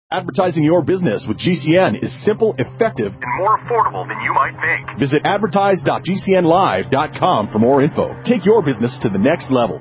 Advertising your business with GCN is simple, effective, and more affordable than you might think. Visit advertise.gcnlive.com for more info. Take your business to the next level.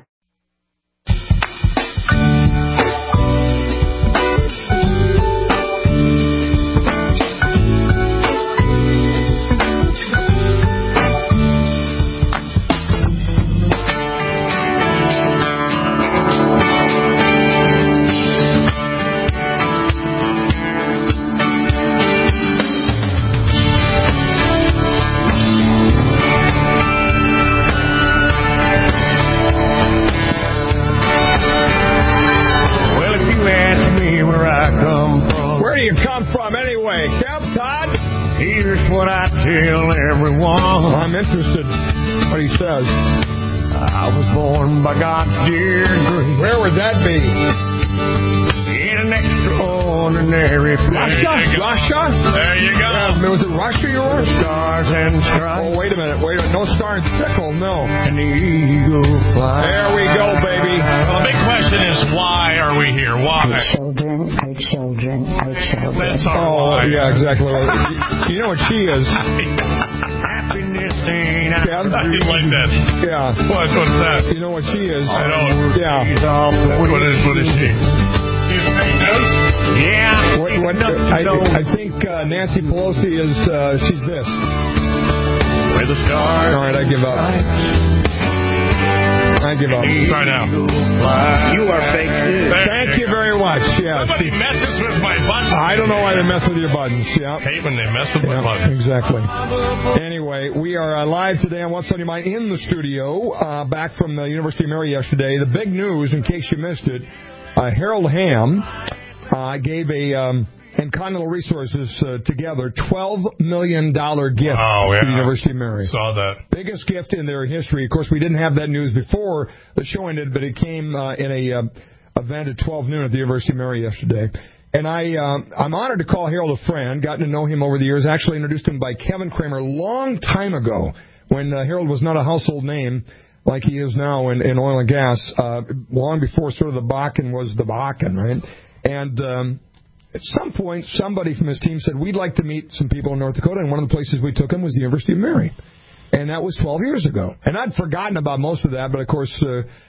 What I tell everyone. I'm interested what he says. I was born by God's dear grace. Where would that be? In an extraordinary place. Russia? There you go. Yeah, was it Russia you were? Stars and stripes. Oh, wait a minute. No star and sickle, no. An eagle fly. There we go, baby. Well, the big question is, why are we here? Why? Our children. That's our why. Yeah, exactly. You know what she is. Happiness ain't I didn't like that. Yeah. What's that? You know what she is. I don't. Yeah. What is she? Yeah. I think Nancy Pelosi is, she's this. Where the stars. All right, I give up. Try now. You are fake news. Thank you very much. Yeah. Somebody messes with my buttons. I don't know why they mess with your buttons. Yeah. Hate when they mess with my buttons. Exactly. Anyway, we are live today on What's on Your Mind in the studio, back from the University of Mary yesterday. The big news, in case you missed it, Harold Hamm gave and Continental Resources together $12 million gift to the University of Mary. Saw that. Biggest gift in their history. Of course, we didn't have that news before the show ended, but it came in a event at 12 noon at the University of Mary yesterday. And I'm honored to call Harold a friend. Gotten to know him over the years. Actually introduced him by Kevin Kramer a long time ago when Harold was not a household name like he is now in oil and gas, long before sort of the Bakken was the Bakken, right? And at some point, somebody from his team said, we'd like to meet some people in North Dakota, and one of the places we took him was the University of Mary. And that was 12 years ago. And I'd forgotten about most of that, but of course,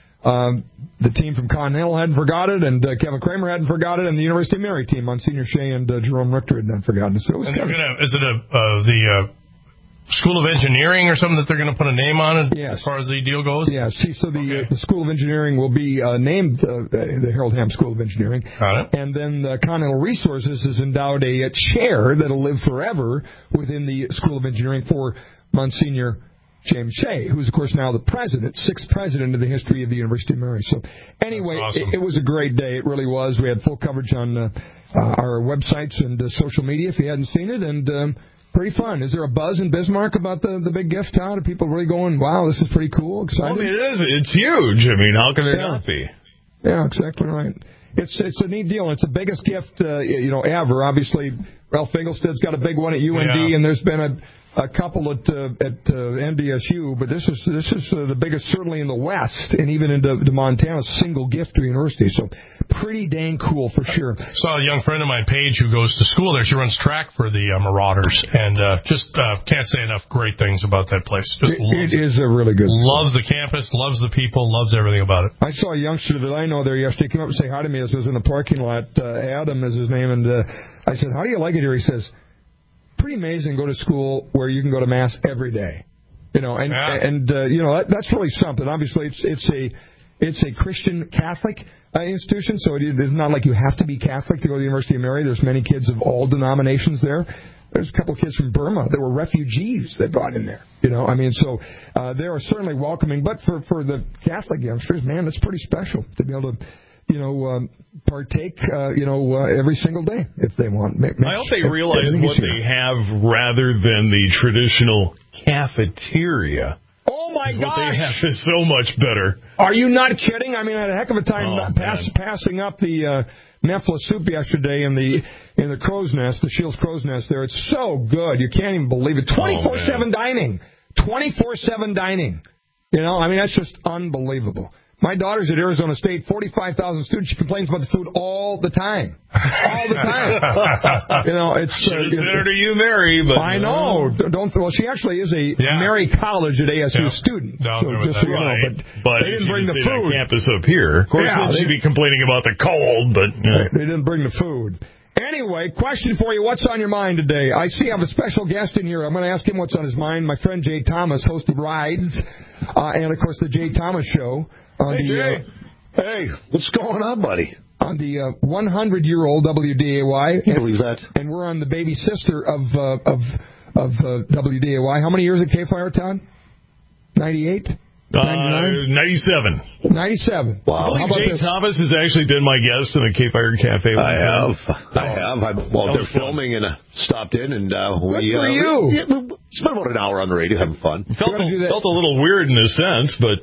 the team from Continental hadn't forgot it, and Kevin Kramer hadn't forgot it, and the University of Mary team, Monsignor Shea and Jerome Richter, had not forgotten it. So it was is it the School of Engineering or something that they're going to put a name on it as far as the deal goes? Yes. So the School of Engineering will be named the Harold Hamm School of Engineering. Got it. And then Continental Resources has endowed a chair that will live forever within the School of Engineering for Monsignor James Shea, who's, of course, now the president, sixth president of the history of the University of Mary. So anyway, awesome. it was a great day. It really was. We had full coverage on our websites and social media if you hadn't seen it, and pretty fun. Is there a buzz in Bismarck about the big gift, Todd? Are people really going, wow, this is pretty cool, excited? Well, I mean, it is. It's huge. I mean, how can it not be? Yeah, exactly right. It's a neat deal. It's the biggest gift, ever. Obviously, Ralph Fingelstead's got a big one at UND, and there's been a couple at NDSU, but this is the biggest, certainly in the West, and even into Montana, single gift to a university. So pretty dang cool for sure. Saw a young friend of mine, Paige, who goes to school there. She runs track for the Marauders, and just can't say enough great things about that place. It is a really good school. Loves the campus, loves the people, loves everything about it. I saw a youngster that I know there yesterday come up and say hi to me as I was in the parking lot. Adam is his name, and I said, how do you like it here? He says, pretty amazing to go to school where you can go to Mass every day. That's really something. Obviously, it's a Christian Catholic institution, so it is not like you have to be Catholic to go to the University of Mary. There's many kids of all denominations there. There's a couple of kids from Burma that were refugees they brought in there. So they are certainly welcoming. But for the Catholic youngsters, man, that's pretty special to be able to partake, every single day if they want. I hope they realize what they have rather than the traditional cafeteria. Oh, my gosh. What they have is so much better. Are you not kidding? I mean, I had a heck of a time passing up the Nefla soup yesterday in the Crow's Nest, the Shields Crow's Nest there. It's so good. You can't even believe it. 24/7 dining. 24/7 dining. That's just unbelievable. My daughter's at Arizona State, 45,000 students. She complains about the food all the time. All the time. You know, it's... Should have sent her to Mary, but... I know. Well, she actually is a Mary College at ASU student. So just so you know, but they didn't bring the food. On campus up here. Of course, she'd be complaining about the cold, but... They didn't bring the food. Anyway, question for you. What's on your mind today? I see I have a special guest in here. I'm going to ask him what's on his mind. My friend Jay Thomas, host of Rides, and, of course, the Jay Thomas Show. Hey, Jay. Hey, what's going on, buddy? On the 100-year-old WDAY. Can you believe that? And we're on the baby sister of WDAY. How many years at K-Fire, Todd? 98? 97. 97. Wow. I believe Jay Thomas has actually been my guest in the Cape Fire Cafe. I have. Well, they're filming and stopped in, and we... Good for you. Spent about an hour on the radio having fun. Felt a little weird in a sense, but...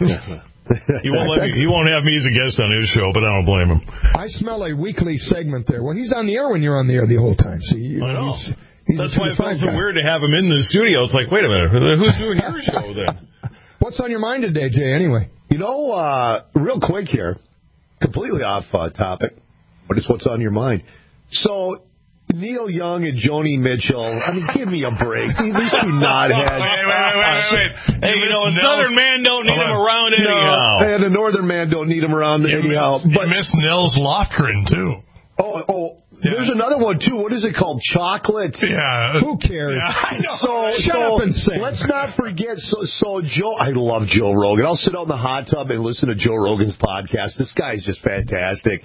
He won't have me as a guest on his show, but I don't blame him. I smell a weekly segment there. Well, he's on the air when you're on the air the whole time. See, I know. That's why it felt so weird to have him in the studio. It's like, wait a minute, who's doing your show then? What's on your mind today, Jay, anyway? You know, real quick here, completely off topic, but it's what's on your mind. So, Neil Young and Joni Mitchell, I mean, give me a break. These two knotheads. Wait. Hey, you know, a Southern man don't need him around anyhow. No, and a Northern man don't need him around anyhow. But Miss Nils Lofgren, too. Oh. Yeah. There's another one, too. What is it called? Chocolate? Yeah. Who cares? Yeah, so shut up and sing. Let's not forget. So Joe, I love Joe Rogan. I'll sit out in the hot tub and listen to Joe Rogan's podcast. This guy's just fantastic.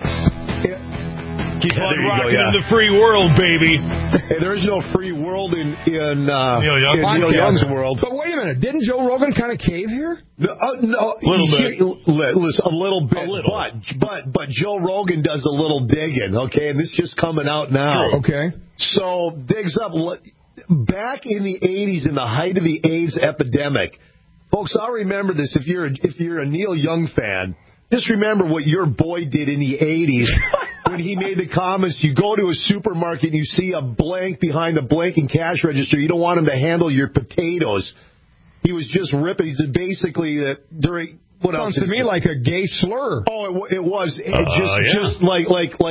Keep on rocking in the free world, baby. Hey, there is no free world in Neil Young's world. But wait a minute. Didn't Joe Rogan kind of cave here? No. Listen, a little bit. But Joe Rogan does a little digging, okay? And this is just coming out now. Okay. So, digs up. Back in the 80s, in the height of the AIDS epidemic, folks, I'll remember this. If you're a Neil Young fan, just remember what your boy did in the 80s when he made the comments. You go to a supermarket and you see a blank behind the blanking cash register. You don't want him to handle your potatoes. He was just ripping. He said basically that during... What sounds else? To me like a gay slur. Oh, it was. Just like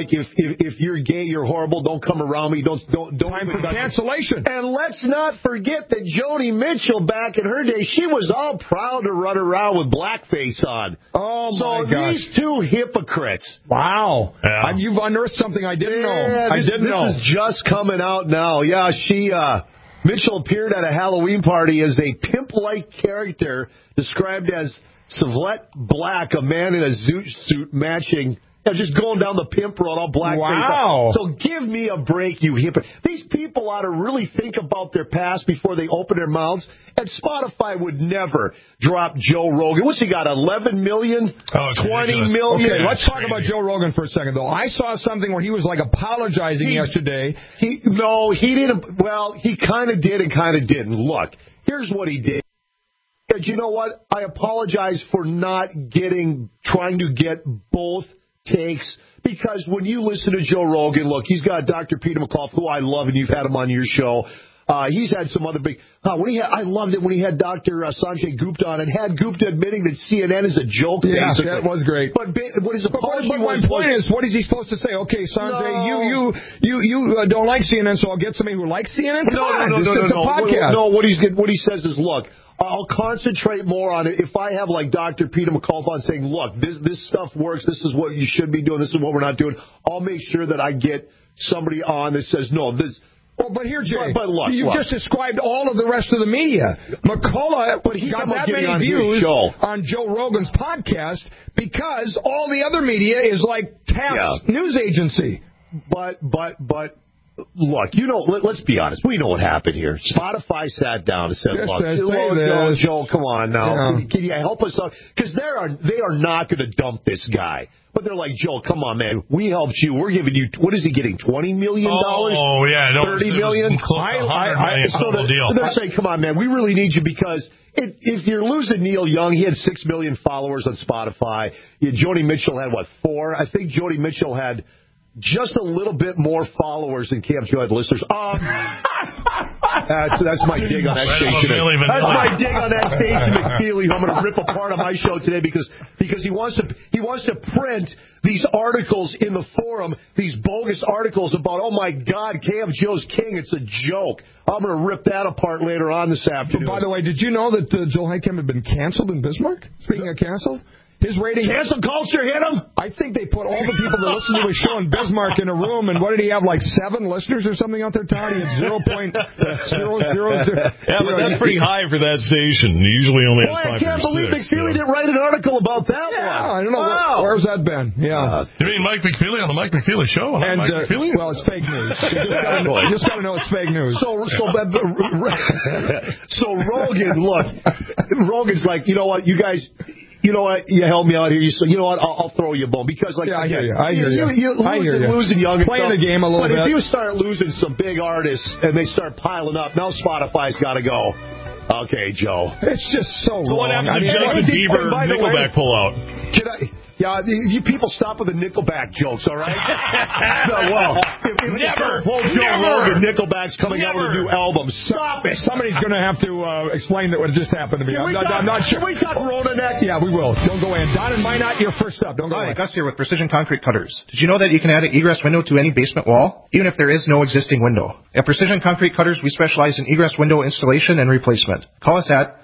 if you're gay, you're horrible. Don't come around me. Don't. Time for cancellation. And let's not forget that Joni Mitchell, back in her day, she was all proud to run around with blackface on. Oh my gosh! So these two hypocrites. Wow. Yeah. You've unearthed something I didn't know. This is just coming out now. Yeah, Mitchell appeared at a Halloween party as a pimp-like character described as Savlette Black, a man in a zoot suit matching, just going down the pimp road, all black. Wow. So give me a break, you hypocrite. These people ought to really think about their past before they open their mouths. And Spotify would never drop Joe Rogan. What's he got, 11 million? 20 million? Okay, let's talk about Joe Rogan for a second, though. I saw something where he was like apologizing yesterday. He didn't. Well, he kind of did and kind of didn't. Look, here's what he did. You know what? I apologize for not trying to get both takes, because when you listen to Joe Rogan, look, he's got Dr. Peter McAuliffe, who I love, and you've had him on your show. He's had some other big. I loved it when he had Dr. Sanjay Gupta on, and had Gupta admitting that CNN is a joke. Yeah, basically. that was great. But what his apology was. My point is, what is he supposed to say? Okay, Sanjay, you don't like CNN, so I'll get somebody who likes CNN. No. It's a podcast. No, what he says is, look, I'll concentrate more on it. If I have like Dr. Peter McAuliffe on saying, look, this stuff works, this is what you should be doing, this is what we're not doing, I'll make sure that I get somebody on that says, no, this... Well, but here, Jay, but look, you've just described all of the rest of the media. McCullough got that many views on Joe Rogan's podcast because all the other media is like Taft's news agency. But look, let's be honest. We know what happened here. Spotify sat down and said, look, Joe, come on now. Yeah. Can you help us out? Because they are not going to dump this guy. But they're like, Joe, come on, man. We helped you. We're giving you, what is he getting, $20 million? Oh, yeah. No, $30 million? They're saying, come on, man. We really need you because if you're losing Neil Young, he had 6 million followers on Spotify. Joni Mitchell had, 4? I think Joni Mitchell had just a little bit more followers than Camp Joe had listeners. That's my dig on that station. That's my dig on that station, McFeely. I'm going to rip apart on my show today because he wants to print these articles in the forum, these bogus articles about, oh my God, KF Joe's king. It's a joke. I'm going to rip that apart later on this afternoon. By the way, did you know that Joel Heitkamp had been canceled in Bismarck? Speaking of canceled? His rating... Cancel culture hit him? I think they put all the people that listen to his show in Bismarck in a room, and what did he have, like 7 listeners or something out there, Todd? He had 0.000... Yeah, but that's pretty high for that station. He usually only has 5 or 6. I can't believe McFeely didn't write an article about that one. I don't know. Wow. Where's that been? Yeah. You mean Mike McFeely on the Mike McFeely show? And, Mike McFeely? Well, it's fake news. You just got to know it's fake news. So Rogan, look, Rogan's like, you know what, you guys... You know what? You help me out here. So you know what? I'll throw you a bone because, like, I hear you. You're losing young, playing the game a little bit. But if you start losing some big artists and they start piling up, now Spotify's got to go. Okay, Joe. It's just so wrong. What happened to Justin Bieber Nickelback pullout? Yeah, you people stop with the Nickelback jokes, all right? Never. Joe Rogan, Nickelback's coming out with a new album. Stop it. Somebody's going to have to explain that what just happened to me. I'm not sure. Can we talk Rona next? Yeah, we will. Don't go in. Don and Minot, you're first up. Don't go in. Gus here with Precision Concrete Cutters. Did you know that you can add an egress window to any basement wall, even if there is no existing window? At Precision Concrete Cutters, we specialize in egress window installation and replacement. Call us at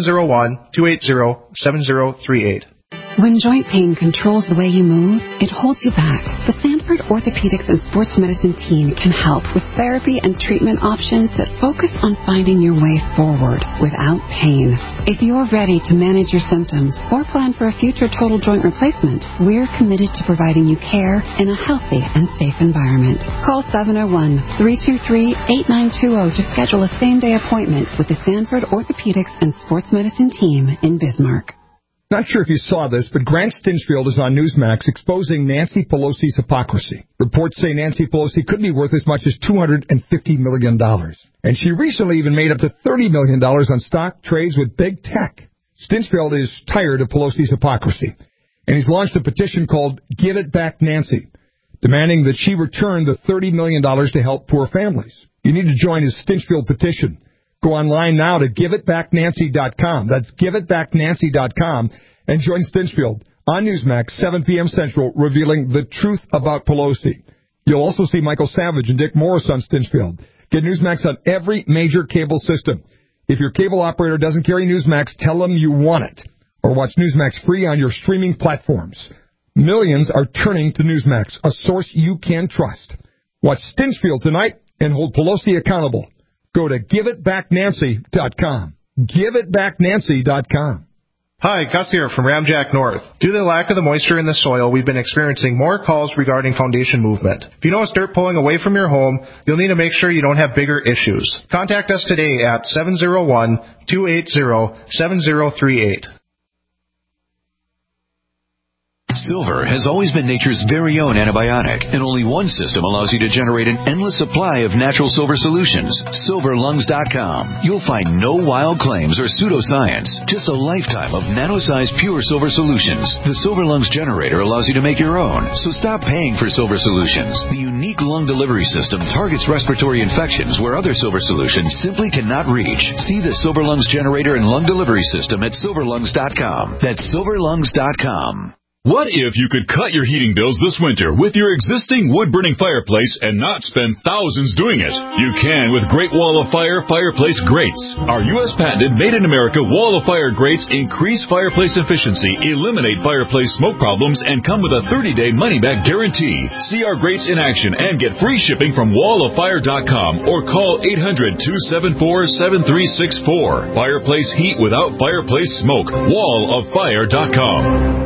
701-280-7038. When joint pain controls the way you move, it holds you back. The Sanford Orthopedics and Sports Medicine team can help with therapy and treatment options that focus on finding your way forward without pain. If you're ready to manage your symptoms or plan for a future total joint replacement, we're committed to providing you care in a healthy and safe environment. Call 701-323-8920 to schedule a same-day appointment with the Sanford Orthopedics and Sports Medicine team in Bismarck. Not sure if you saw this, but Grant Stinchfield is on Newsmax exposing Nancy Pelosi's hypocrisy. Reports say Nancy Pelosi could be worth as much as $250 million. And she recently even made up to $30 million on stock trades with big tech. Stinchfield is tired of Pelosi's hypocrisy, and he's launched a petition called Give It Back Nancy, demanding that she return the $30 million to help poor families. You need to join his Stinchfield petition. Go online now to giveitbacknancy.com. That's giveitbacknancy.com and join Stinchfield on Newsmax, 7 p.m. Central, revealing the truth about Pelosi. You'll also see Michael Savage and Dick Morris on Stinchfield. Get Newsmax on every major cable system. If your cable operator doesn't carry Newsmax, tell them you want it. Or watch Newsmax free on your streaming platforms. Millions are turning to Newsmax, a source you can trust. Watch Stinchfield tonight and hold Pelosi accountable. Go to giveitbacknancy.com. Giveitbacknancy.com. Hi, Gus here from Ramjack North. Due to the lack of the moisture in the soil, we've been experiencing more calls regarding foundation movement. If you notice dirt pulling away from your home, you'll need to make sure you don't have bigger issues. Contact us today at 701-280-7038. Silver has always been nature's very own antibiotic, and only one system allows you to generate an endless supply of natural silver solutions. SilverLungs.com. You'll find no wild claims or pseudoscience, just a lifetime of nano-sized pure silver solutions. The Silver Lungs generator allows you to make your own, so stop paying for silver solutions. The unique lung delivery system targets respiratory infections where other silver solutions simply cannot reach. See the Silver Lungs generator and lung delivery system at SilverLungs.com. That's SilverLungs.com. What if you could cut your heating bills this winter with your existing wood-burning fireplace and not spend thousands doing it? You can with Great Wall of Fire fireplace grates. Our U.S. patented made-in-America Wall of Fire grates increase fireplace efficiency, eliminate fireplace smoke problems, and come with a 30-day money-back guarantee. See our grates in action and get free shipping from walloffire.com or call 800-274-7364. Fireplace heat without fireplace smoke. walloffire.com.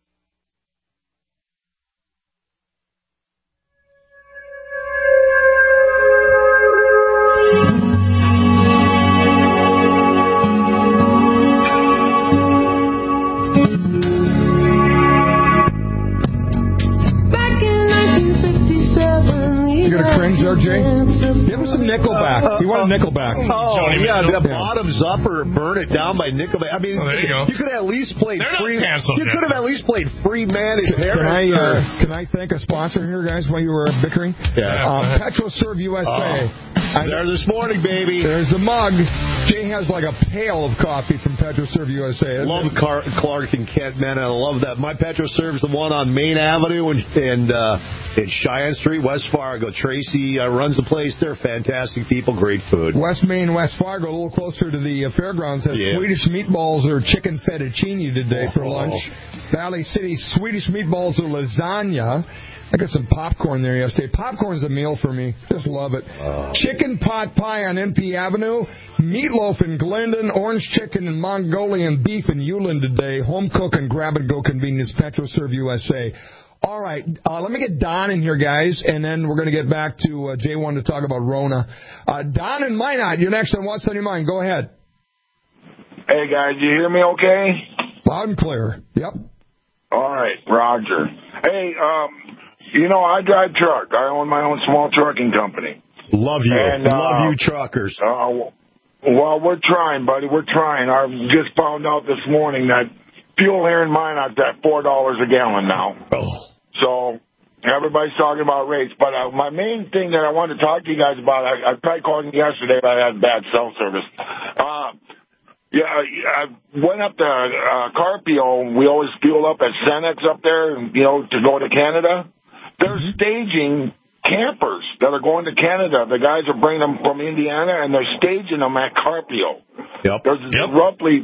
Give him some Nickelback. You want a Nickelback? Oh, yeah, the Bottoms Up or Burn It Down by Nickelback. I mean, there you go. You could have at least played Free. You could have at least played Free Man in Paris. Can I thank a sponsor here, guys, while you were bickering? Yeah. PetroServe USA. There this morning, baby. There's a mug. Jay has like a pail of coffee from PetroServe USA. Love Clark and Kent, man. I love that. My PetroServe's the one on Main Avenue and Cheyenne Street, West Fargo. Tracy runs the place. They're fantastic people, great food. West Main, West Fargo, a little closer to the fairgrounds, has Swedish meatballs or chicken fettuccine today for lunch. Valley City, Swedish meatballs or lasagna. I got some popcorn there yesterday. Popcorn's a meal for me. Just love it. Chicken pot pie on NP Avenue. Meatloaf in Glendon. Orange chicken and Mongolian beef in Ulen today. Home cook and grab-and-go convenience. PetroServe USA. All right. Let me get Don in here, guys, and then we're going to get back to J1 to talk about Rona. Don in Minot, you're next on What's on Your Mind. Go ahead. Hey, guys. You hear me okay? Loud and clear. Yep. All right. Roger. Hey, I drive truck. I own my own small trucking company. Love you. Love you, truckers. Well, we're trying, buddy. We're trying. I just found out this morning that fuel here in Minot's at $4 a gallon now. Oh. So everybody's talking about rates. But my main thing that I wanted to talk to you guys about, I tried calling you yesterday, but I had bad cell service. I went up to Carpio. We always fuel up at Cenex up there, to go to Canada. They're staging campers that are going to Canada. The guys are bringing them from Indiana, and they're staging them at Carpio. Yep. There's roughly,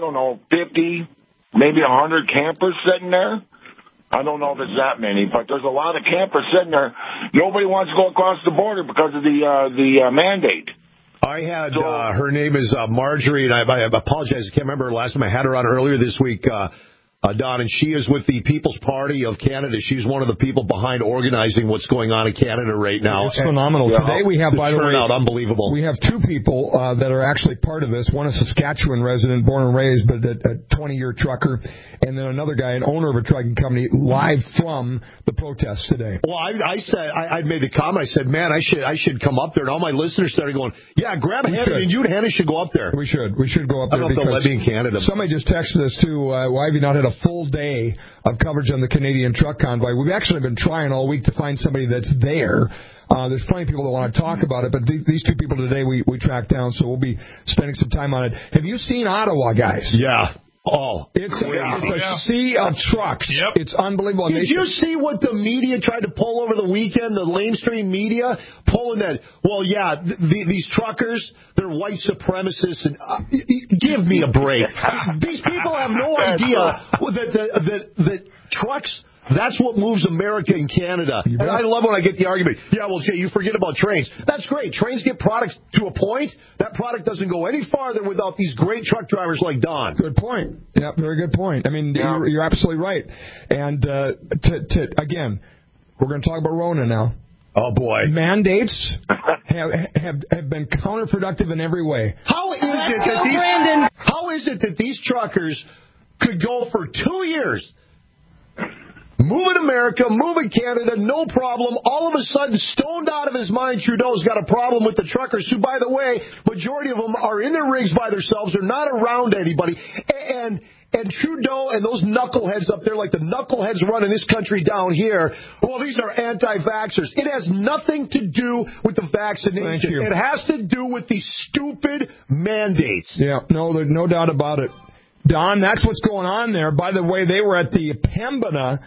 50, maybe 100 campers sitting there. I don't know if it's that many, but there's a lot of campers sitting there. Nobody wants to go across the border because of the mandate. I had her name is Marjorie, and I apologize. I can't remember her last time. I had her on earlier this week. Don, and she is with the People's Party of Canada. She's one of the people behind organizing what's going on in Canada right now. It's phenomenal. Today we have, by the way, unbelievable. We have two people that are actually part of this. One is a Saskatchewan resident, born and raised, but a 20-year trucker, and then another guy, an owner of a trucking company, live from the protests today. Well, I made the comment. I said, man, I should come up there, and all my listeners started going, yeah, grab a hand, and you and Hannah should go up there. We should go up there. I don't know if they'll let me in Canada. Somebody just texted us too. Why have you not had a full day of coverage on the Canadian truck convoy? We've actually been trying all week to find somebody that's there. There's plenty of people that want to talk about it, but these two people today we tracked down, so we'll be spending some time on it. Have you seen Ottawa, guys? Yeah. Oh, it's a sea of trucks. Yep. It's unbelievable. Did you see what the media tried to pull over the weekend? The lamestream media pulling that. Well, yeah, these truckers, they're white supremacists, and give me a break. These people have no idea that trucks. That's what moves America and Canada. And I love when I get the argument, yeah, well, Jay, you forget about trains. That's great. Trains get products to a point. That product doesn't go any farther without these great truck drivers like Don. Good point. Yeah, very good point. I mean, you're absolutely right. And again, we're going to talk about Rona now. Oh, boy. Mandates have been counterproductive in every way. How is it that these truckers could go for 2 years moving America, moving Canada, no problem. All of a sudden, stoned out of his mind, Trudeau's got a problem with the truckers, who, by the way, majority of them are in their rigs by themselves. They're not around anybody. And Trudeau and those knuckleheads up there, like the knuckleheads running this country down here, well, these are anti-vaxxers. It has nothing to do with the vaccination. It has to do with these stupid mandates. Yeah, no doubt about it. Don, that's what's going on there. By the way, they were at the Pembina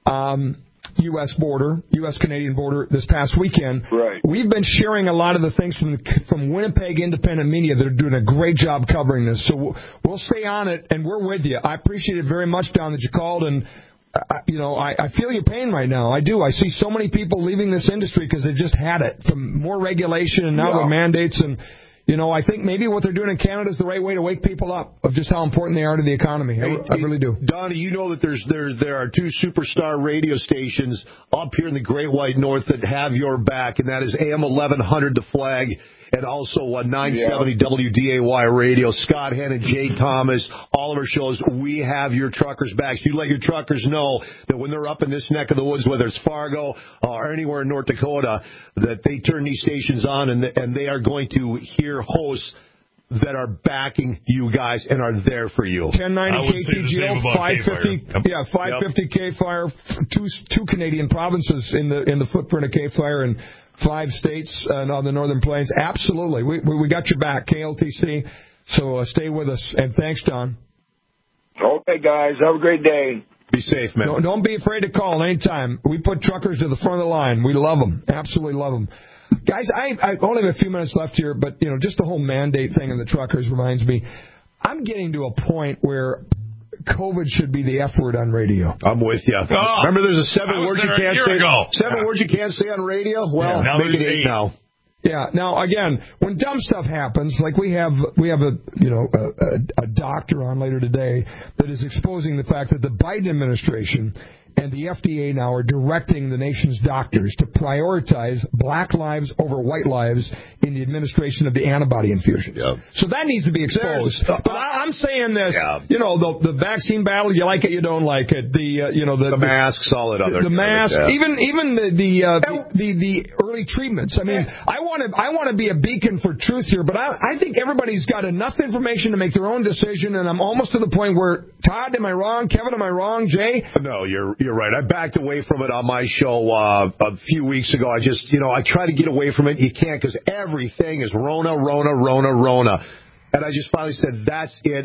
U.S.-Canadian border this past weekend. Right. We've been sharing a lot of the things from Winnipeg Independent Media that are doing a great job covering this. So we'll stay on it, and we're with you. I appreciate it very much, Don, that you called, and I feel your pain right now. I do. I see so many people leaving this industry because they just had it, from more regulation and now with mandates. And I think maybe what they're doing in Canada is the right way to wake people up of just how important they are to the economy. I really do. Donnie, you know that there are two superstar radio stations up here in the Great White North that have your back, and that is AM 1100 The Flag, and also 970 WDAY Radio. Scott Henn and Jay Thomas, all of our shows, we have your truckers' backs. You let your truckers know that when they're up in this neck of the woods, whether it's Fargo or anywhere in North Dakota, that they turn these stations on and they are going to hear hosts that are backing you guys and are there for you. 1090 KTGO, 550, 550 K-Fire, two Canadian provinces in the footprint of K-Fire, and 5 states on the Northern Plains. Absolutely, we got your back, KLTC. So stay with us, and thanks, Don. Okay, guys, have a great day. Be safe, man. Don't be afraid to call anytime. We put truckers to the front of the line. We love them, absolutely love them. Guys, I only have a few minutes left here, but just the whole mandate thing in the truckers reminds me. I'm getting to a point where COVID should be the F word on radio. I'm with you. Oh, remember, there's a 7 words you can't say. 7 words you can't say on radio. Well, make it 8 now. Yeah. Now, again, when dumb stuff happens, like we have a doctor on later today that is exposing the fact that the Biden administration and the FDA now are directing the nation's doctors to prioritize black lives over white lives in the administration of the antibody infusions. Yep. So that needs to be exposed. But I'm saying this, the vaccine battle, you like it, you don't like it. The masks, all that other. The masks, even the early treatments. I mean, I want to be a beacon for truth here, but I think everybody's got enough information to make their own decision, and I'm almost to the point where, Todd, am I wrong? Kevin, am I wrong? Jay? No, you're right. I backed away from it on my show a few weeks ago. I just, I try to get away from it. You can't, because everything is Rona. And I just finally said, that's it.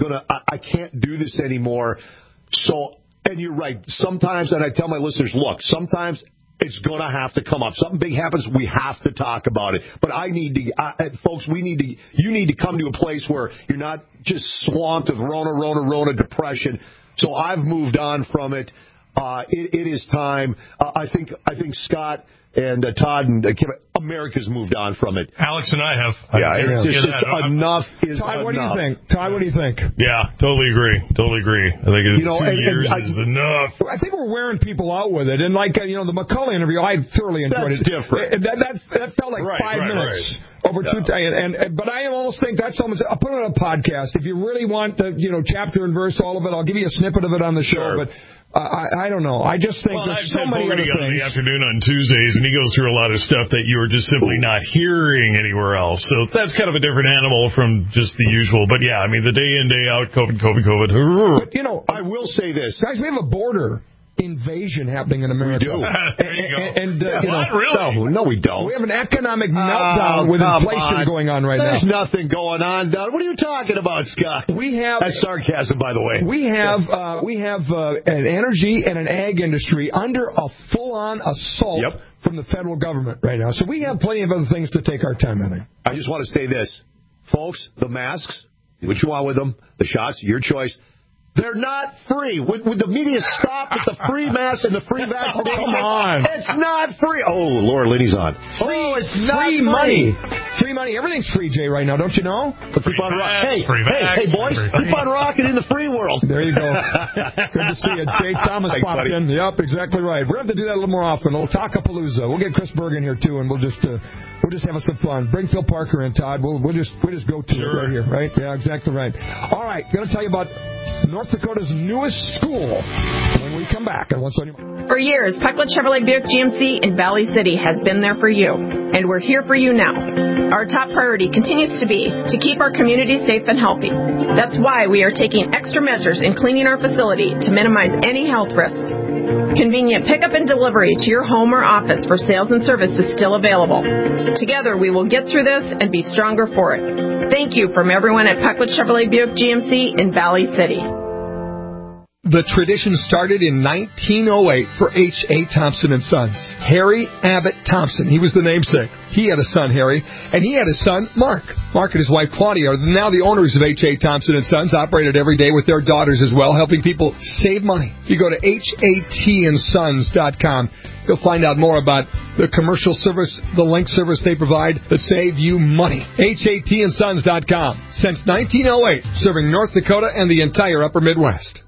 I can't do this anymore. So, and you're right. Sometimes, and I tell my listeners, look, sometimes it's going to have to come up. Something big happens, we have to talk about it. But folks, you need to come to a place where you're not just swamped with Rona depression. So I've moved on from it. It is time. I think Scott and Todd and Kim, America's moved on from it. Alex and I have. It's just enough is Todd, enough. what do you think? Todd, what do you think? Yeah, totally agree. I think 2 years is enough. I think we're wearing people out with it. And like, the McCullough interview, I thoroughly enjoyed it. That's different. That felt like 5 minutes. Over 2 but I almost think that's almost. I'll put it on a podcast. If you really want the chapter and verse, all of it, I'll give you a snippet of it on the show. Sure. But I don't know. I just think there's so many other things. On the afternoon on Tuesdays, and he goes through a lot of stuff that you are just simply not hearing anywhere else. So that's kind of a different animal from just the usual. But yeah, I mean, the day in, day out, COVID. But, I will say this, guys. We have a border invasion happening in America. We do. There you go. And what, really? No, we don't. We have an economic meltdown with inflation going on right There's now. There's nothing going on, Don. What are you talking about, Scott? That's sarcasm, by the way. We have an energy and an ag industry under a full-on assault from the federal government right now. So we have plenty of other things to take our time, I think. I just want to say this, folks. The masks, do what you want with them. The shots, your choice. They're not free. Would the media stop with the free mask and the free vaccination? Come on. It's not free. Oh, Laura Linney's on. It's not free money. Free money. Everything's free, Jay, right now. Don't you know? Keep on rocking. Hey, boys. Keep on rocking in the free world. There you go. Good to see you. Jay Thomas popped in. Yep, exactly right. We're going to have to do that a little more often. We'll Talkapalooza. We'll get Chris Bergen here, too, and we'll just have some fun. Bring Phil Parker in, Todd. We'll just go to it right here, right? Yeah, exactly right. All right. Going to tell you about North Dakota's newest school when we come back on 170. For years, Pecklet Chevrolet Buick GMC in Valley City has been there for you, and we're here for you now. Our top priority continues to be to keep our community safe and healthy. That's why we are taking extra measures in cleaning our facility to minimize any health risks. Convenient pickup and delivery to your home or office for sales and service is still available. Together, we will get through this and be stronger for it. Thank you from everyone at Pecklet Chevrolet Buick GMC in Valley City. The tradition started in 1908 for H.A. Thompson & Sons. Harry Abbott Thompson, he was the namesake. He had a son, Harry, and he had a son, Mark. Mark and his wife, Claudia, are now the owners of H.A. Thompson & Sons, operated every day with their daughters as well, helping people save money. If you go to hatandsons.com, you'll find out more about the commercial service, the link service they provide that save you money. hatandsons.com. Since 1908, serving North Dakota and the entire upper Midwest.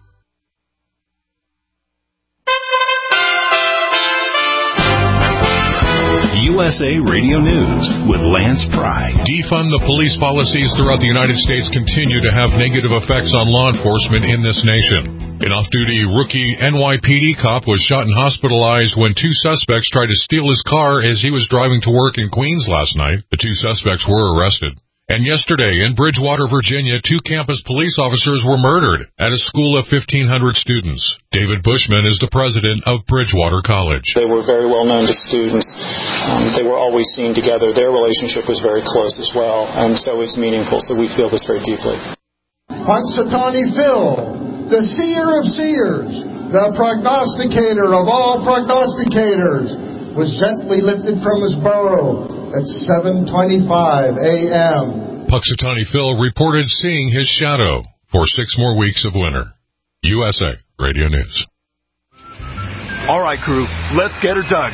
USA Radio News with Lance Pry. Defund the police policies throughout the United States continue to have negative effects on law enforcement in this nation. An off-duty rookie NYPD cop was shot and hospitalized when 2 suspects tried to steal his car as he was driving to work in Queens last night. The 2 suspects were arrested. And yesterday in Bridgewater, Virginia, 2 campus police officers were murdered at a school of 1,500 students. David Bushman is the president of Bridgewater College. They were very well known to students. They were always seen together. Their relationship was very close as well, and so it's meaningful. So we feel this very deeply. Punxsutawney Phil, the seer of seers, the prognosticator of all prognosticators, was gently lifted from his burrow at 7:25 a.m. Punxsutawney Phil reported seeing his shadow for 6 more weeks of winter. USA Radio News. All right, crew, let's get her dug.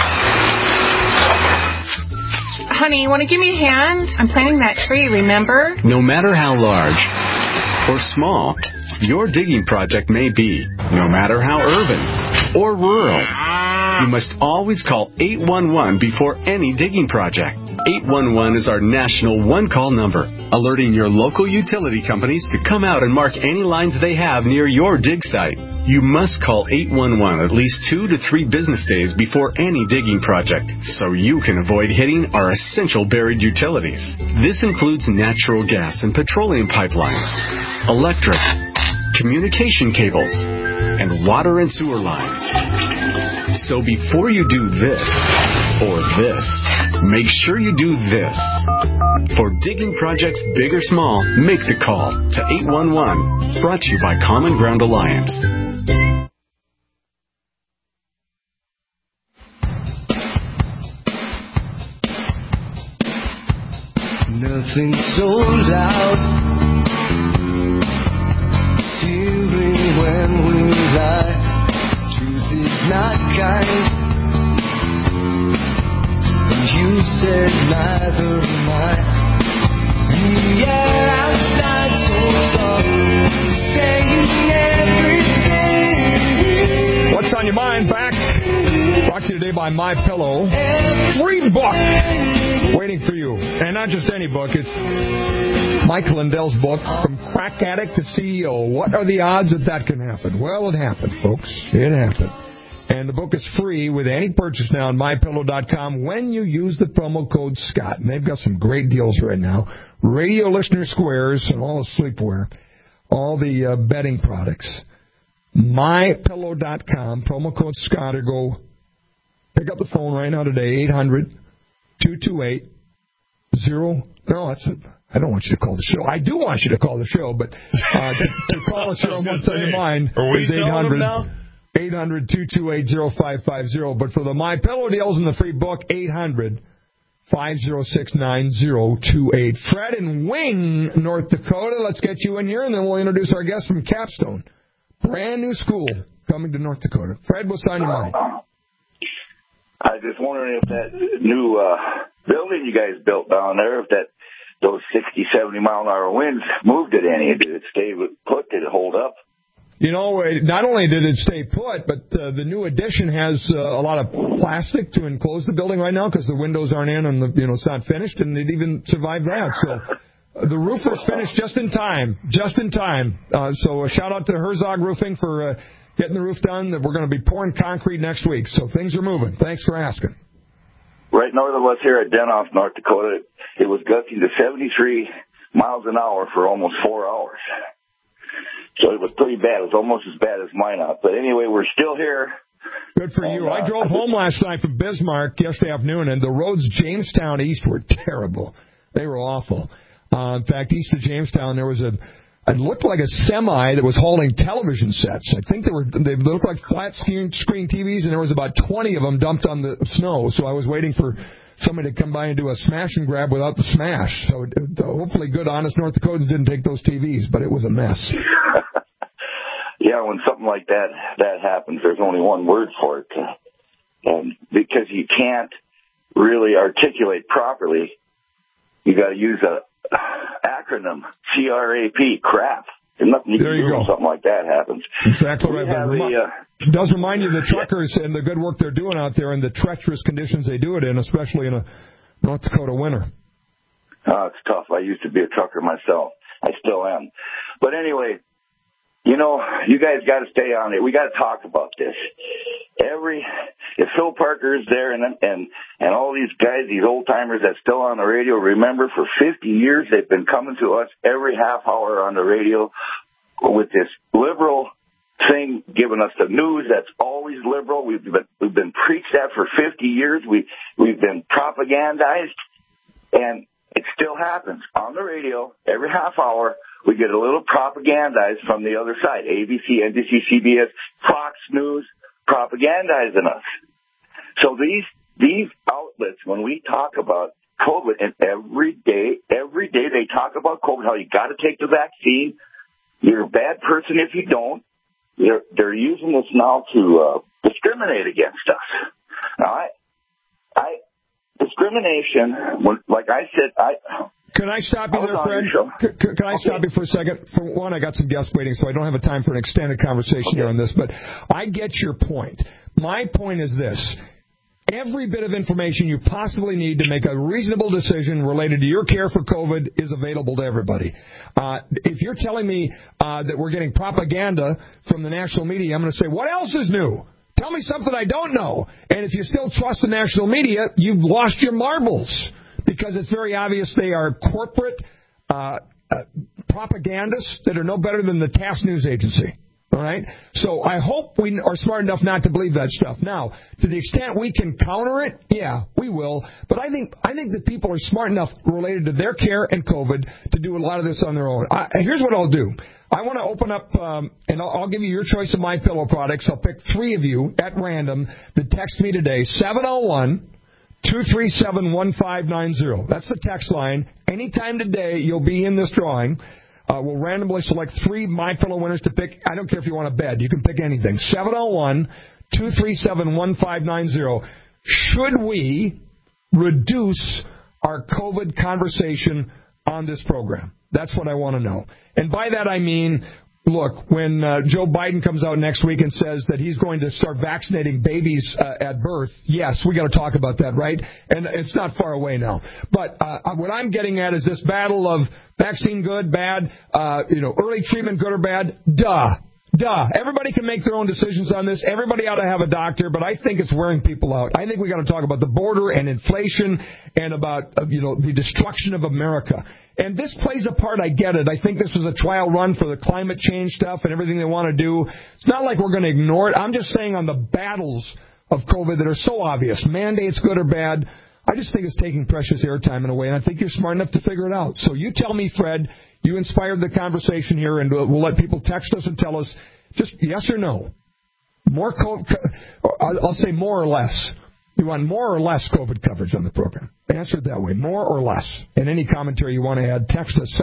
Honey, you want to give me a hand? I'm planting that tree, remember? No matter how large or small your digging project may be, no matter how urban or rural, you must always call 811 before any digging project. 811 is our national one-call number, alerting your local utility companies to come out and mark any lines they have near your dig site. You must call 811 at least 2 to 3 business days before any digging project, so you can avoid hitting our essential buried utilities. This includes natural gas and petroleum pipelines, electric, communication cables, and water and sewer lines. So before you do this or this, make sure you do this. For digging projects big or small, make the call to 811. Brought to you by Common Ground Alliance. Nothing so loud. Hearing when we lie. Truth is not kind. And you said neither am I. The air outside so soft, saying everything. What's on your mind? Back. Brought to you today by MyPillow. Free book waiting for you. And not just any book. It's Mike Lindell's book, From Crack Addict to CEO. What are the odds that can happen? Well, it happened, folks. It happened. And the book is free with any purchase now on MyPillow.com when you use the promo code SCOTT. And they've got some great deals right now. Radio listener squares and all the sleepwear. All the bedding products. MyPillow.com, promo code SCOTT, or go pick up the phone right now today, 800-228-0. I don't want you to call the show. I do want you to call the show, but to call the show, what's on your mind is 800-228-0550. But for the MyPillow deals and the free book, 800-506-9028. Fred in Wing, North Dakota. Let's get you in here, and then we'll introduce our guest from Capstone. Brand new school coming to North Dakota. Fred, what's on your mind? I was just wondering if that new building you guys built down there, if those 60, 70 mile an hour winds moved it any. Did it stay put? Did it hold up? You know, not only did it stay put, but the new addition has a lot of plastic to enclose the building right now because the windows aren't in and it's not finished, and it even survived that. So the roof was finished just in time. So a shout out to Herzog Roofing for getting the roof done. We're going to be pouring concrete next week, so things are moving. Thanks for asking. Right north of us here at Denoff, North Dakota, it was gusting to 73 miles an hour for almost 4 hours. So it was pretty bad. It was almost as bad as Minot. But anyway, we're still here. Good for you. I drove home last night from Bismarck yesterday afternoon, and the roads Jamestown east were terrible. They were awful. In fact, east of Jamestown, there was it looked like a semi that was hauling television sets. I think they looked like flat screen TVs, and there was about 20 of them dumped on the snow. So I was waiting for somebody to come by and do a smash and grab without the smash. So hopefully good, honest North Dakotans didn't take those TVs, but it was a mess. Yeah, when something like that happens, there's only one word for it. And because you can't really articulate properly, you got to use a acronym, CRAP, crap. There's nothing you can do when something like that happens. Exactly right. It does remind you of the truckers and the good work they're doing out there and the treacherous conditions they do it in, especially in a North Dakota winter. It's tough. I used to be a trucker myself. I still am. But anyway, you know, you guys got to stay on it. We got to talk about this. If Phil Parker is there and all these guys, these old timers that's still on the radio, remember for 50 years they've been coming to us every half hour on the radio with this liberal thing, giving us the news that's always liberal. We've been preached that for 50 years. We've been propagandized, and it still happens on the radio every half hour. We get a little propagandized from the other side. ABC, NBC, CBS, Fox News propagandizing us. So these outlets, when we talk about COVID, and every day they talk about COVID, how you got to take the vaccine. You're a bad person if you don't. They're using this now to discriminate against us. Now, discrimination, like I said, Can I stop you there, Fred? Can I stop you for a second? For one, I got some guests waiting, so I don't have a time for an extended conversation here on this, but I get your point. My point is this. Every bit of information you possibly need to make a reasonable decision related to your care for COVID is available to everybody. If you're telling me that we're getting propaganda from the national media, I'm going to say, what else is new? Tell me something I don't know. And if you still trust the national media, you've lost your marbles, because it's very obvious they are corporate propagandists that are no better than the Tass News Agency. All right? So I hope we are smart enough not to believe that stuff. Now, to the extent we can counter it, yeah, we will. But I think that people are smart enough related to their care and COVID to do a lot of this on their own. Here's what I'll do. I want to open up, and I'll give you your choice of MyPillow products. I'll pick 3 of you at random that text me today, 701-237-1590. That's the text line. Anytime today, you'll be in this drawing. We'll randomly select 3 MyPillow winners to pick. I don't care if you want a bed. You can pick anything. 701-237-1590. Should we reduce our COVID conversation on this program? That's what I want to know. And by that I mean, look, when Joe Biden comes out next week and says that he's going to start vaccinating babies at birth, yes, we got to talk about that, right? And it's not far away now. But what I'm getting at is this battle of vaccine good, bad, early treatment good or bad. Duh. Everybody can make their own decisions on this. Everybody ought to have a doctor, but I think it's wearing people out. I think we got to talk about the border and inflation and about the destruction of America. And this plays a part. I get it. I think this was a trial run for the climate change stuff and everything they want to do. It's not like we're going to ignore it. I'm just saying on the battles of COVID that are so obvious, mandates good or bad, I just think it's taking precious airtime in a way, and I think you're smart enough to figure it out. So you tell me, Fred, you inspired the conversation here, and we'll let people text us and tell us just yes or no. I'll say more or less. You want more or less COVID coverage on the program? Answer it that way, more or less. And any commentary you want to add, text us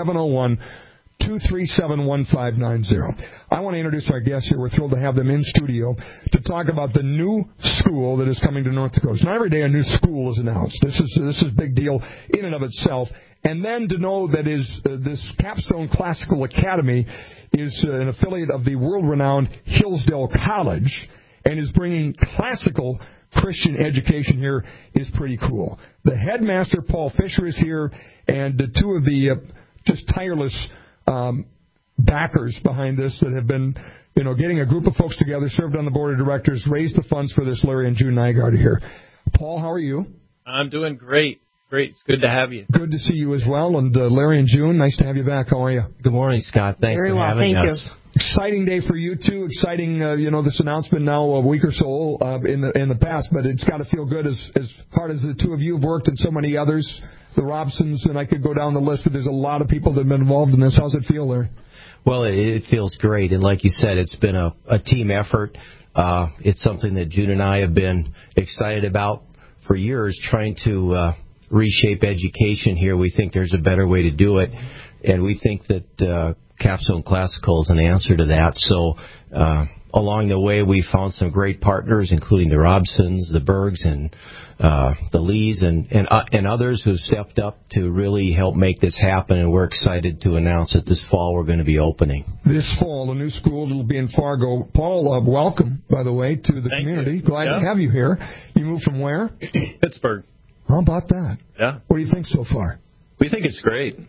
701-237-1590. I want to introduce our guests here. We're thrilled to have them in studio to talk about the new school that is coming to North Dakota. Now, every day a new school is announced. This is a big deal in and of itself. And then to know that this Capstone Classical Academy is an affiliate of the world-renowned Hillsdale College and is bringing classical Christian education here is pretty cool. The headmaster, Paul Fisher, is here, and 2 of the just tireless backers behind this that have been, getting a group of folks together, served on the board of directors, raised the funds for this. Larry and June Nygaard are here. Paul, how are you? I'm doing great. It's good to have you. Good to see you as well. And Larry and June, nice to have you back. How are you? Good morning, Scott. Thanks for having us. Exciting day for you, too. Exciting, this announcement now a week or so in the past, but it's got to feel good as hard as the 2 of you have worked and so many others, the Robsons, and I could go down the list, but there's a lot of people that have been involved in this. How's it feel, Larry? Well, it feels great, and like you said, it's been a team effort. It's something that June and I have been excited about for years, trying to reshape education here. We think there's a better way to do it, and we think that Capstone Classical is an answer to that. So along the way, we found some great partners, including the Robsons, the Bergs, and the Lees, and others who have stepped up to really help make this happen. And we're excited to announce that this fall we're going to be opening. This fall, a new school that will be in Fargo. Paul, welcome, by the way, to the community. Glad to have you here. You moved from where? Pittsburgh. How about that? Yeah. What do you think so far? We think it's great.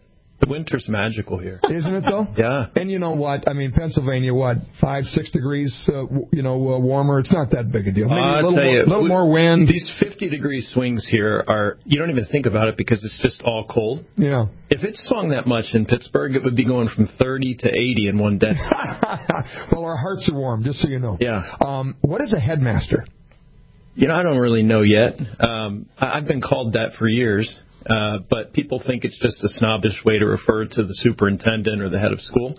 The winter's magical here. Isn't it, though? Yeah. And you know what? I mean, Pennsylvania, 5-6 degrees, warmer. It's not that big a deal. Maybe I'll tell you, a little more wind. These 50-degree swings here are, you don't even think about it because it's just all cold. Yeah. If it swung that much in Pittsburgh, it would be going from 30 to 80 in one day. Well, our hearts are warm, just so you know. Yeah. What is a headmaster? I don't really know yet. I've been called that for years. But people think it's just a snobbish way to refer to the superintendent or the head of school.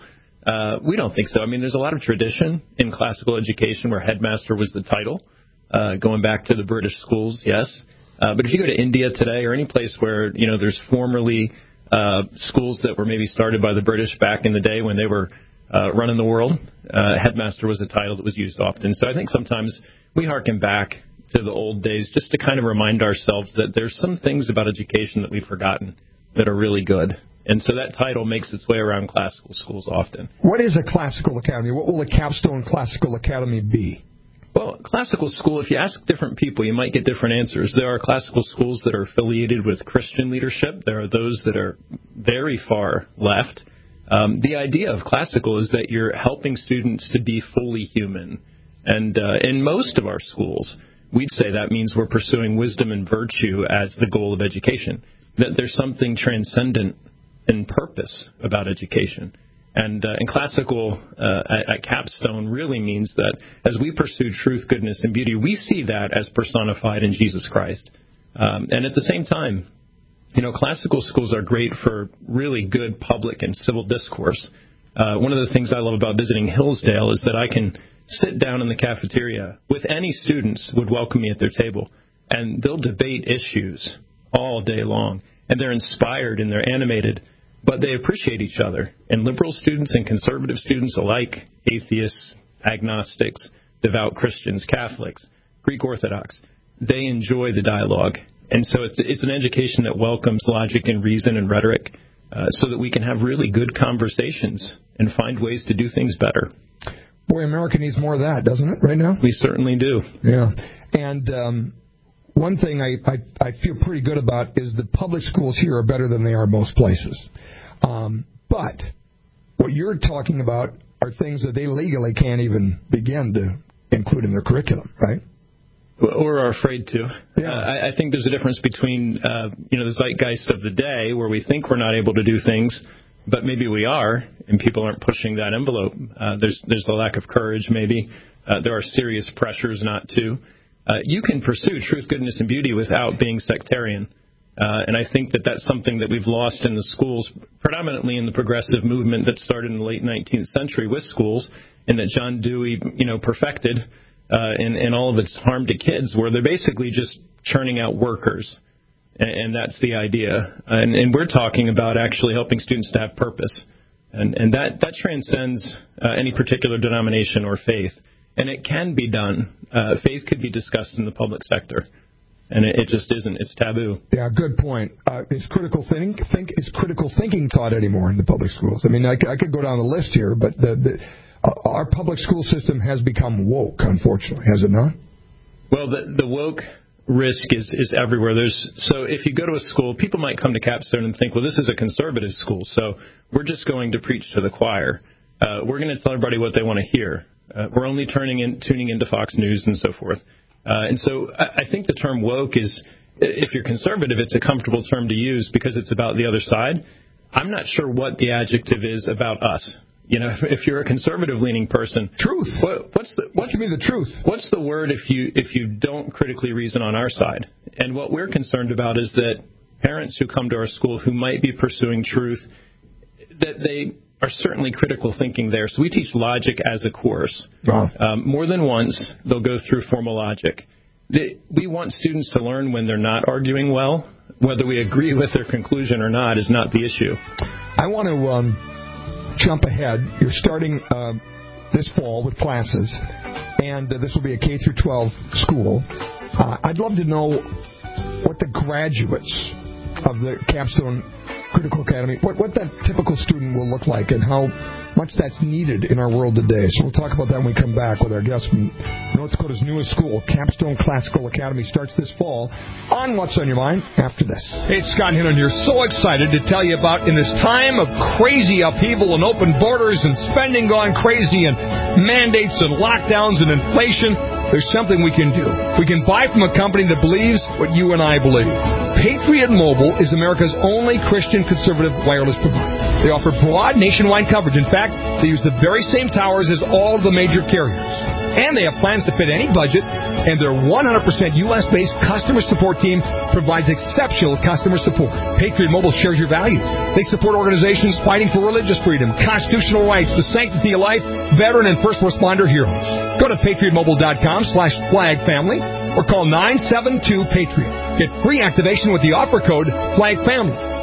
We don't think so. I mean, there's a lot of tradition in classical education where headmaster was the title, going back to the British schools, yes. But if you go to India today or any place where, there's formerly schools that were maybe started by the British back in the day when they were running the world, headmaster was a title that was used often. So I think sometimes we harken back to the old days just to kind of remind ourselves that there's some things about education that we've forgotten that are really good. And so that title makes its way around classical schools often. What is a classical academy? What will a Capstone Classical Academy be? Well, classical school, if you ask different people, you might get different answers. There are classical schools that are affiliated with Christian leadership. There are those that are very far left. The idea of classical is that you're helping students to be fully human. And in most of our schools, we'd say that means we're pursuing wisdom and virtue as the goal of education, that there's something transcendent in purpose about education. And classical at Capstone really means that as we pursue truth, goodness, and beauty, we see that as personified in Jesus Christ. And at the same time, classical schools are great for really good public and civil discourse. One of the things I love about visiting Hillsdale is that I can sit down in the cafeteria with any students would welcome me at their table, and they'll debate issues all day long. And they're inspired and they're animated, but they appreciate each other. And liberal students and conservative students alike, atheists, agnostics, devout Christians, Catholics, Greek Orthodox, they enjoy the dialogue. And so it's an education that welcomes logic and reason and rhetoric so that we can have really good conversations and find ways to do things better. Boy, America needs more of that, doesn't it, right now? We certainly do. Yeah. And one thing I feel pretty good about is the public schools here are better than they are most places. But what you're talking about are things that they legally can't even begin to include in their curriculum, right? Or are afraid to. Yeah. I think there's a difference between, the zeitgeist of the day where we think we're not able to do things, but maybe we are, and people aren't pushing that envelope. There's a lack of courage, maybe. There are serious pressures not to. You can pursue truth, goodness, and beauty without being sectarian. And I think that that's something that we've lost in the schools, predominantly in the progressive movement that started in the late 19th century with schools, and that John Dewey, perfected in all of its harm to kids, where they're basically just churning out workers. And that's the idea. And we're talking about actually helping students to have purpose. And that transcends any particular denomination or faith. And it can be done. Faith could be discussed in the public sector. And it just isn't. It's taboo. Yeah, good point. Is critical thinking taught anymore in the public schools? I mean, I could go down the list here, but our public school system has become woke, unfortunately, has it not? Well, the woke risk is everywhere. So if you go to a school, people might come to Capstone and think, well, this is a conservative school, so we're just going to preach to the choir. We're going to tell everybody what they want to hear. We're only tuning into Fox News and so forth. And so I think the term woke is, if you're conservative, it's a comfortable term to use because it's about the other side. I'm not sure what the adjective is about us. If you're a conservative-leaning person, truth. What you mean the truth? What's the word if you don't critically reason on our side? And what we're concerned about is that parents who come to our school who might be pursuing truth, that they are certainly critical thinking there. So we teach logic as a course. Wow. More than once, they'll go through formal logic. We want students to learn when they're not arguing well. Whether we agree with their conclusion or not is not the issue. I want to jump ahead. You're starting this fall with classes, and this will be a K through 12 school. I'd love to know what the graduates of the Capstone Critical Academy, what that typical student will look like and how much that's needed in our world today. So we'll talk about that when we come back with our guest from North Dakota's newest school, Capstone Classical Academy, starts this fall on What's on Your Mind after this. Hey, it's Scott Hinton here. So excited to tell you about, in this time of crazy upheaval and open borders and spending gone crazy and mandates and lockdowns and inflation, there's something we can do. We can buy from a company that believes what you and I believe. Patriot Mobile is America's only Christian conservative wireless provider. They offer broad nationwide coverage. In fact, they use the very same towers as all the major carriers. And they have plans to fit any budget, and their 100% U.S.-based customer support team provides exceptional customer support. Patriot Mobile shares your values. They support organizations fighting for religious freedom, constitutional rights, the sanctity of life, veteran and first responder heroes. Go to patriotmobile.com/flagfamily or call 972-PATRIOT. Get free activation with the offer code FLAGFAMILY.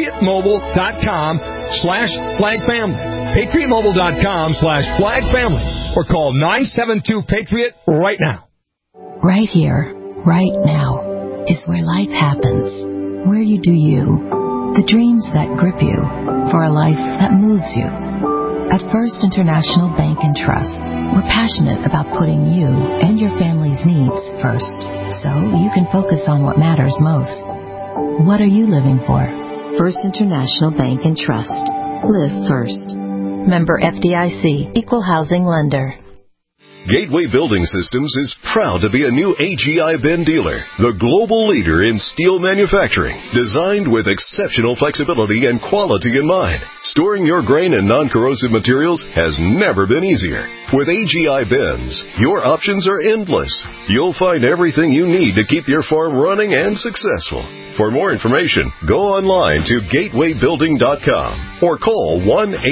patriotmobile.com/flagfamily. patriotmobile.com/flagfamily or call 972-PATRIOT right now. Right here, right now is where life happens, where you do you, the dreams that grip you for a life that moves you. At First International Bank and Trust, we're passionate about putting you and your family's needs first, so you can focus on what matters most. What are you living for? First International Bank and Trust. Live first. Member FDIC, Equal Housing Lender. Gateway Building Systems is proud to be a new AGI Ben dealer, the global leader in steel manufacturing, designed with exceptional flexibility and quality in mind. Storing your grain and non-corrosive materials has never been easier. With AGI Bens, your options are endless. You'll find everything you need to keep your farm running and successful. For more information, go online to gatewaybuilding.com or call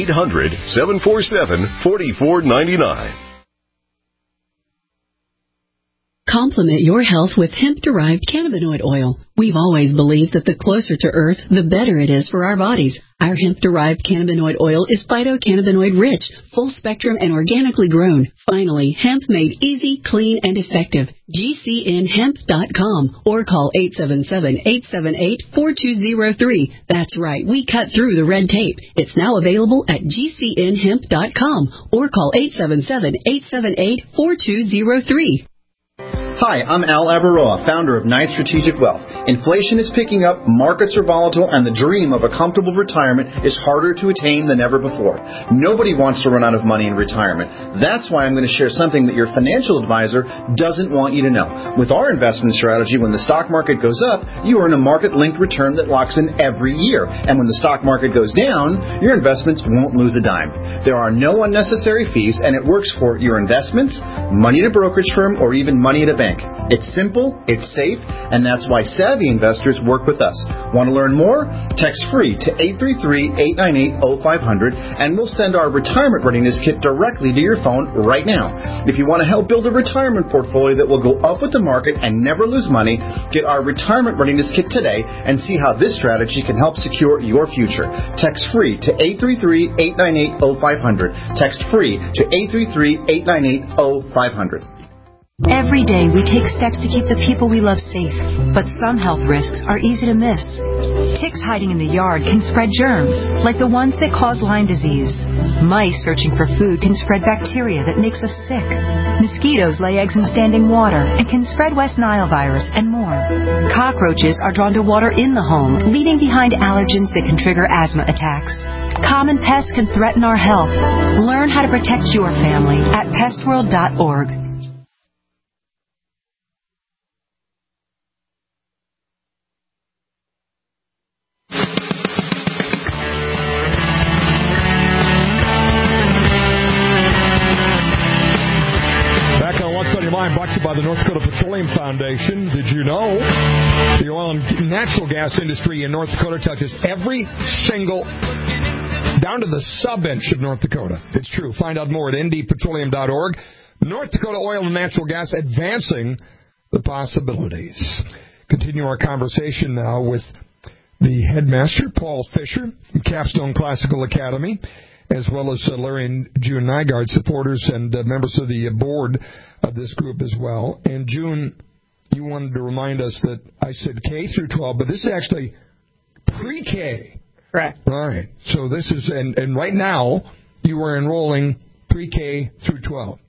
1-800-747-4499. Complement your health with hemp-derived cannabinoid oil. We've always believed that the closer to Earth, the better it is for our bodies. Our hemp-derived cannabinoid oil is phytocannabinoid-rich, full-spectrum, and organically grown. Finally, hemp made easy, clean, and effective. GCNhemp.com or call 877-878-4203. That's right, we cut through the red tape. It's now available at GCNhemp.com or call 877-878-4203. Hi, I'm Al Abaroa, founder of Knight Strategic Wealth. Inflation is picking up, markets are volatile, and the dream of a comfortable retirement is harder to attain than ever before. Nobody wants to run out of money in retirement. That's why I'm going to share something that your financial advisor doesn't want you to know. With our investment strategy, when the stock market goes up, you earn a market-linked return that locks in every year. And when the stock market goes down, your investments won't lose a dime. There are no unnecessary fees, and it works for your investments, money at a brokerage firm, or even money at a bank. It's simple, it's safe, and that's why savvy investors work with us. Want to learn more? Text free to 833-898-0500 and we'll send our retirement readiness kit directly to your phone right now. If you want to help build a retirement portfolio that will go up with the market and never lose money, get our retirement readiness kit today and see how this strategy can help secure your future. Text free to 833-898-0500. Text free to 833-898-0500. Every day we take steps to keep the people we love safe, but some health risks are easy to miss. Ticks hiding in the yard can spread germs, like the ones that cause Lyme disease. Mice searching for food can spread bacteria that makes us sick. Mosquitoes lay eggs in standing water and can spread West Nile virus and more. Cockroaches are drawn to water in the home, leaving behind allergens that can trigger asthma attacks. Common pests can threaten our health. Learn how to protect your family at pestworld.org. Brought to you by the North Dakota Petroleum Foundation. Did you know the oil and natural gas industry in North Dakota touches every single, down to the sub-inch of North Dakota? It's true. Find out more at ndpetroleum.org. North Dakota Oil and Natural Gas, advancing the possibilities. Continue our conversation now with the headmaster, Paul Fisher, from Capstone Classical Academy, as well as Larry and June Nygaard, supporters and members of the board of this group as well. And June, you wanted to remind us that I said K through 12, but this is actually pre-K. Correct. All right. So this is, and right now, you are enrolling pre-K through 12.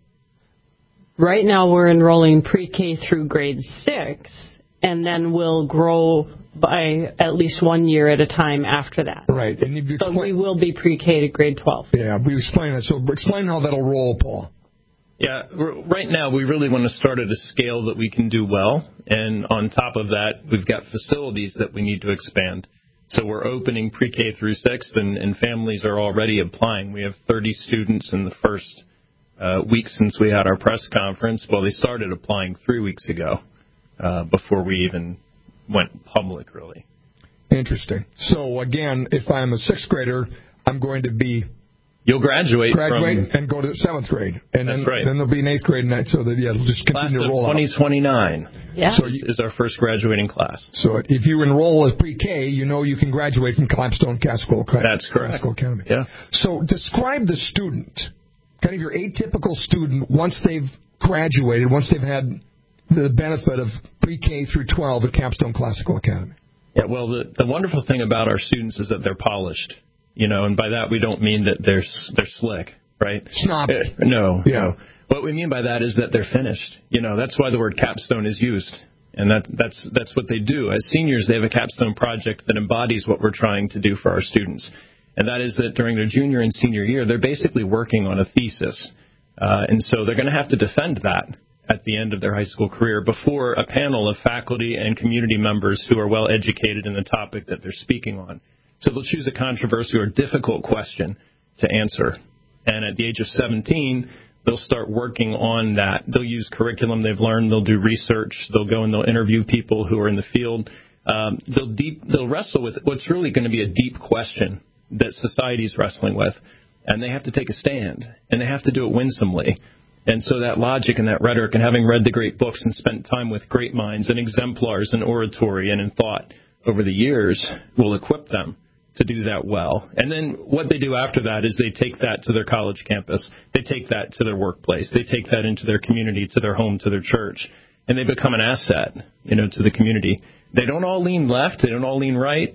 Right now, we're enrolling pre-K through grade 6, and then we'll grow by at least 1 year at a time after that. Right. And so we will be pre-K to grade 12. Yeah, we explain that. So explain how that'll roll, Paul. Yeah, right now we really want to start at a scale that we can do well, and on top of that, we've got facilities that we need to expand. So we're opening pre-K through 6th, and families are already applying. We have 30 students in the first week since we had our press conference. Well, they started applying 3 weeks ago before we even went public, really. Interesting. So, again, if I'm a 6th grader, I'm going to be... You'll graduate and go to 7th grade. And that's then, right. Then there'll be an 8th grade, and so that, it'll just continue to roll out. Class of 2029 so is our first graduating class. So if you enroll as pre-K, you know you can graduate from Clapstone Classical Academy. That's correct. Classical Academy. Yeah. So describe the student, kind of your atypical student, once they've graduated, once they've had the benefit of pre-K through 12 at Capstone Classical Academy. Yeah, well, the wonderful thing about our students is that they're polished. And by that we don't mean that they're slick, right? Snobby. No. Yeah. No. What we mean by that is that they're finished. That's why the word capstone is used, and that's what they do. As seniors, they have a capstone project that embodies what we're trying to do for our students, and that is that during their junior and senior year, they're basically working on a thesis, and so they're going to have to defend that at the end of their high school career before a panel of faculty and community members who are well educated in the topic that they're speaking on. So they'll choose a controversial or difficult question to answer. And at the age of 17, they'll start working on that. They'll use curriculum they've learned. They'll do research. They'll go and they'll interview people who are in the field. They'll wrestle with what's really going to be a deep question that society's wrestling with. And they have to take a stand. And they have to do it winsomely. And so that logic and that rhetoric and having read the great books and spent time with great minds and exemplars in oratory and in thought over the years will equip them to do that well. And then what they do after that is they take that to their college campus. They take that to their workplace. They take that into their community, to their home, to their church. And they become an asset, to the community. They don't all lean left. They don't all lean right.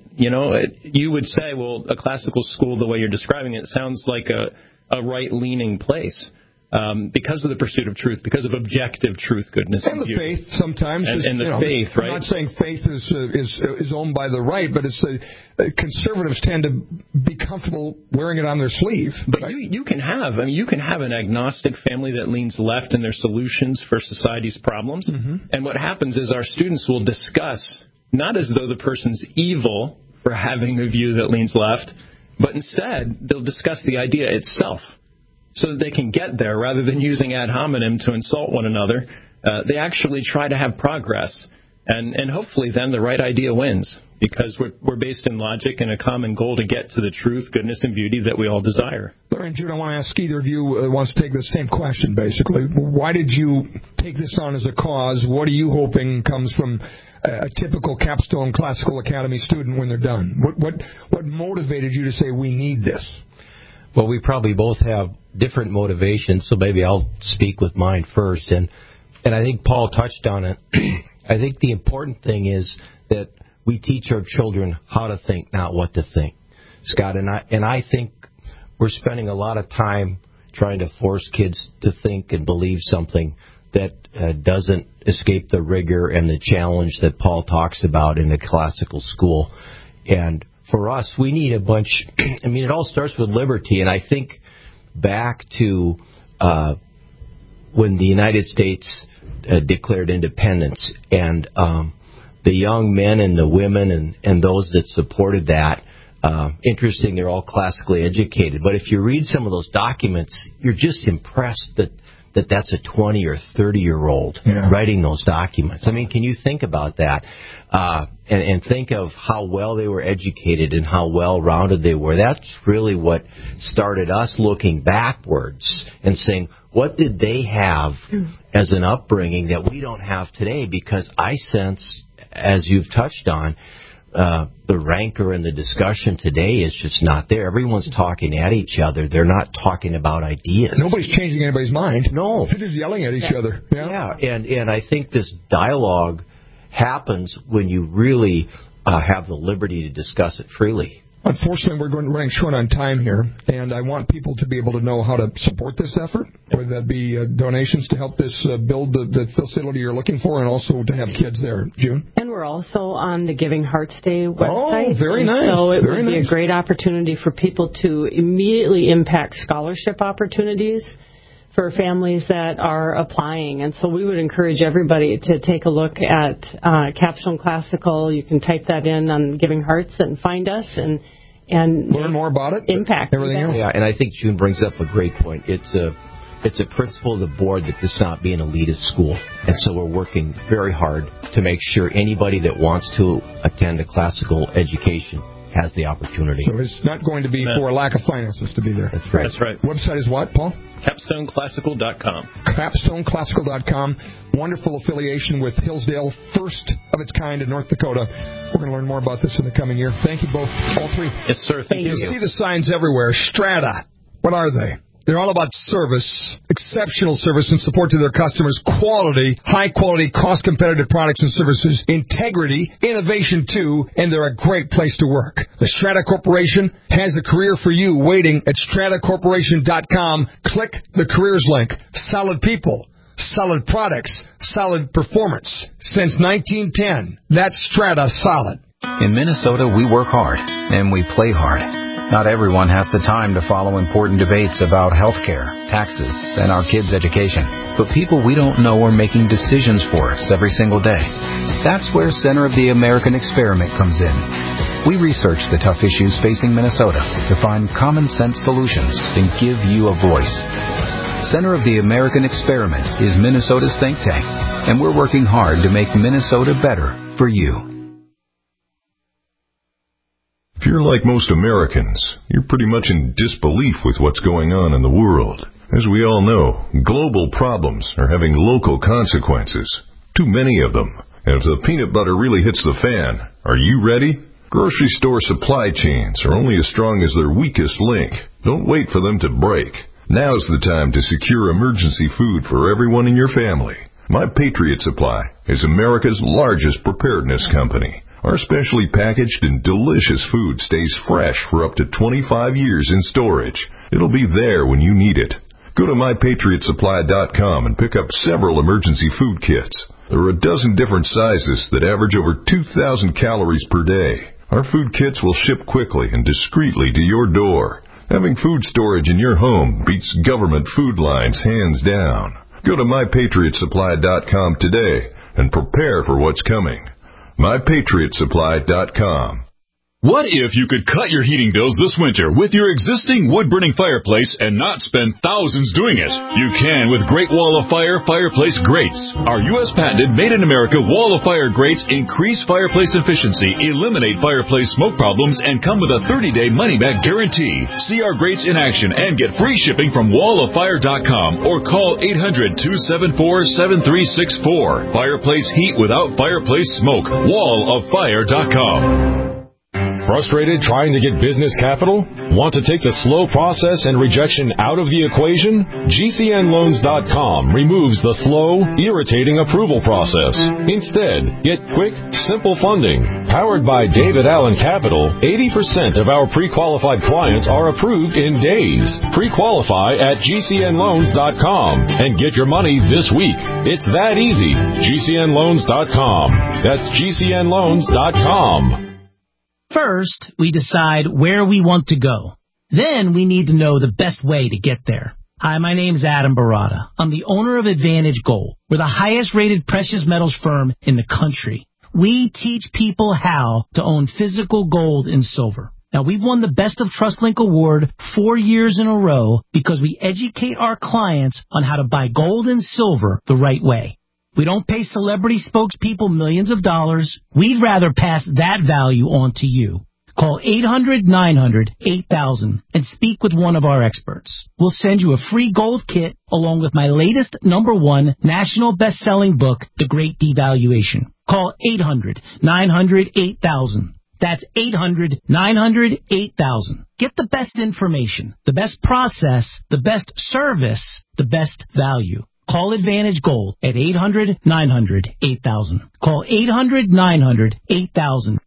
You would say, well, a classical school, the way you're describing it, sounds like a right-leaning place. Because of the pursuit of truth, because of objective truth, goodness, and the faith sometimes, and the faith, right? I'm not saying faith is owned by the right, but it's conservatives tend to be comfortable wearing it on their sleeve. But right? you can have an agnostic family that leans left in their solutions for society's problems, and what happens is our students will discuss not as though the person's evil for having a view that leans left, but instead they'll discuss the idea itself. So that they can get there rather than using ad hominem to insult one another. They actually try to have progress. And hopefully then the right idea wins because we're based in logic and a common goal to get to the truth, goodness, and beauty that we all desire. Larry and Jude, I want to ask either of you wants to take the same question, basically. Why did you take this on as a cause? What are you hoping comes from a typical Capstone Classical Academy student when they're done? What motivated you to say we need this? Well, we probably both have different motivations, so maybe I'll speak with mine first. And I think Paul touched on it. I think the important thing is that we teach our children how to think, not what to think, Scott. And I think we're spending a lot of time trying to force kids to think and believe something that doesn't escape the rigor and the challenge that Paul talks about in a classical school. And for us, we need a bunch. It all starts with liberty, and I think back to when the United States declared independence, and the young men and the women and those that supported that. Interesting, they're all classically educated, but if you read some of those documents, you're just impressed that that's a 20 or 30-year-old writing those documents. Can you think about that? And think of how well they were educated and how well-rounded they were. That's really what started us looking backwards and saying, what did they have as an upbringing that we don't have today? Because I sense, as you've touched on, the rancor and the discussion today is just not there. Everyone's talking at each other. They're not talking about ideas. Nobody's changing anybody's mind. No. They're just yelling at each other. Yeah, and I think this dialogue happens when you really have the liberty to discuss it freely. Unfortunately, we're running short on time here, and I want people to be able to know how to support this effort, whether that be donations to help this build the facility you're looking for, and also to have kids there. June? And we're also on the Giving Hearts Day website. Oh, very nice. So it would be a great opportunity for people to immediately impact scholarship opportunities for families that are applying. And so we would encourage everybody to take a look at Capstone Classical. You can type that in on Giving Hearts and find us and learn more about it. Impact everything else. Yeah, and I think June brings up a great point. It's a principle of the board that this not be an elitist school. And so we're working very hard to make sure anybody that wants to attend a classical education has the opportunity. So it's not going to be for a lack of finances to be there. That's right. That's right. Website is what, Paul? CapstoneClassical.com. CapstoneClassical.com. Wonderful affiliation with Hillsdale, first of its kind in North Dakota. We're going to learn more about this in the coming year. Thank you both, all three. Yes, sir. Thank you. You see the signs everywhere. Strata. What are they? They're all about service, exceptional service and support to their customers, quality, high-quality, cost-competitive products and services, integrity, innovation, too, and they're a great place to work. The Strata Corporation has a career for you waiting at stratacorporation.com. Click the careers link. Solid people, solid products, solid performance. Since 1910, that's Strata Solid. In Minnesota, we work hard, and we play hard. Not everyone has the time to follow important debates about health care, taxes, and our kids' education. But people we don't know are making decisions for us every single day. That's where Center of the American Experiment comes in. We research the tough issues facing Minnesota to find common-sense solutions and give you a voice. Center of the American Experiment is Minnesota's think tank, and we're working hard to make Minnesota better for you. If you're like most Americans, you're pretty much in disbelief with what's going on in the world. As we all know, global problems are having local consequences. Too many of them. And if the peanut butter really hits the fan, are you ready? Grocery store supply chains are only as strong as their weakest link. Don't wait for them to break. Now's the time to secure emergency food for everyone in your family. My Patriot Supply is America's largest preparedness company. Our specially packaged and delicious food stays fresh for up to 25 years in storage. It'll be there when you need it. Go to MyPatriotSupply.com and pick up several emergency food kits. There are a dozen different sizes that average over 2,000 calories per day. Our food kits will ship quickly and discreetly to your door. Having food storage in your home beats government food lines hands down. Go to MyPatriotSupply.com today and prepare for what's coming. MyPatriotSupply.com. What if you could cut your heating bills this winter with your existing wood-burning fireplace and not spend thousands doing it? You can with Great Wall of Fire fireplace grates. Our U.S. patented made-in-America Wall of Fire grates increase fireplace efficiency, eliminate fireplace smoke problems, and come with a 30-day money-back guarantee. See our grates in action and get free shipping from walloffire.com or call 800-274-7364. Fireplace heat without fireplace smoke. walloffire.com. Frustrated trying to get business capital? Want to take the slow process and rejection out of the equation? GCNLoans.com removes the slow, irritating approval process. Instead, get quick, simple funding. Powered by David Allen Capital, 80% of our pre-qualified clients are approved in days. Pre-qualify at GCNLoans.com and get your money this week. It's that easy. GCNLoans.com. That's GCNLoans.com. First, we decide where we want to go. Then we need to know the best way to get there. Hi, my name's Adam Barada. I'm the owner of Advantage Gold. We're the highest rated precious metals firm in the country. We teach people how to own physical gold and silver. Now, we've won the Best of TrustLink Award 4 years in a row because we educate our clients on how to buy gold and silver the right way. We don't pay celebrity spokespeople millions of dollars. We'd rather pass that value on to you. Call 800-900-8000 and speak with one of our experts. We'll send you a free gold kit along with my latest #1 national best-selling book, The Great Devaluation. Call 800-900-8000. That's 800-900-8000. Get the best information, the best process, the best service, the best value. Call Advantage Gold at 800-900-8000. Call 800-900-8000.